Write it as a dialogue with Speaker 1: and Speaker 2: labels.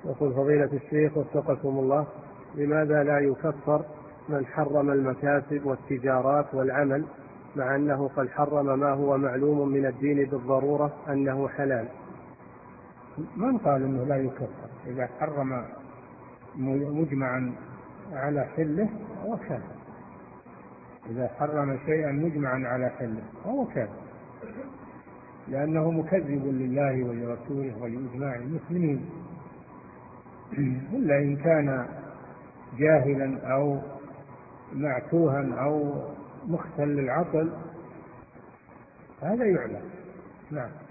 Speaker 1: يقول فضيلة الشيخ وفقكم الله، لماذا لا يكفر من حرم المكاسب والتجارات والعمل مع أنه قد حرم ما هو معلوم من الدين بالضرورة أنه حلال؟
Speaker 2: من قال أنه لا يكفر؟ إذا حرم مجمعا على حله هو كافر. إذا حرم شيئا مجمعا على حله هو كافر، لأنه مكذب لله ولرسوله ولإجماع المسلمين. إلا إن كان جاهلا أو معتوها أو مختل العقل هذا يعلم. نعم.